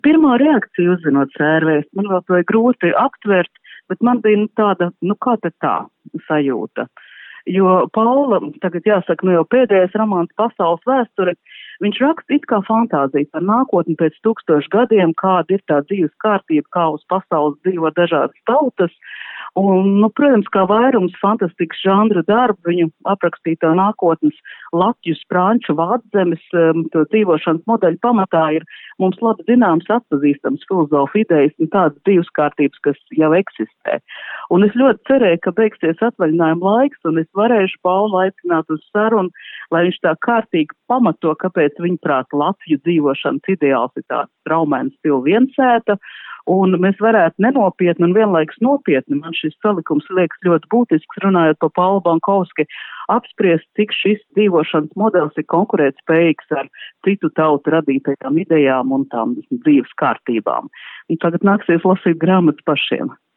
Pirmā reakcija uzzinot sērvēstu, man vēl to ir grūti aptvert, bet man bija tāda, kā te tā sajūta. Jo Paula, tagad jāsaka, jau pēdējais romāns Pasaules vēsture, viņš raksta it kā fantāziju par nākotni pēc 1000 gadiem, kāda ir tā dzīves kārtība, kā uz pasaules dzīvo dažādas tautas. Un, protams, kā vairums fantastikas žanra darbu, viņu aprakstītā nākotnes Latvijas, Franču, Vāczemes to dzīvošanas modeļu pamatā ir mums labi zināms, atpazīstams filozofu idejas un tādas dzīves kārtības, kas jau eksistē. Un es ļoti cerēju, ka beigsies atvaļinājuma laiks, un es varēšu Paulu aicināt uz sarunu, lai viņš tā kārtīgi pamato, kāpēc viņaprāt Latviju dzīvošanas ideāls ir tāds traumēns stila viensēta, un mēs varētu nenopietni un vienlaikus nopietni, man šis salikums liekas ļoti būtisks, runājot par Paulu Bankovski, apspriest, cik šis dzīvošanas modelis ir konkurētspējīgs ar citu tautu radītajām idejām un tām dzīves kārtībām. Un tagad nāksies lasīt grāmatas pašiem.